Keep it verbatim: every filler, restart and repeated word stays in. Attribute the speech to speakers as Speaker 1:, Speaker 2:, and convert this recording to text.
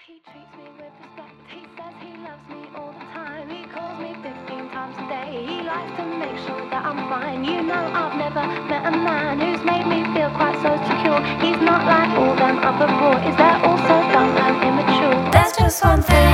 Speaker 1: He treats me with respect. He says he loves me all the time. He calls me fifteen times a day. He likes to make sure that I'm fine. You know, I've never met a man who's made me feel quite so secure. He's not like all them other boys. They're all so dumb and immature. There's just one thing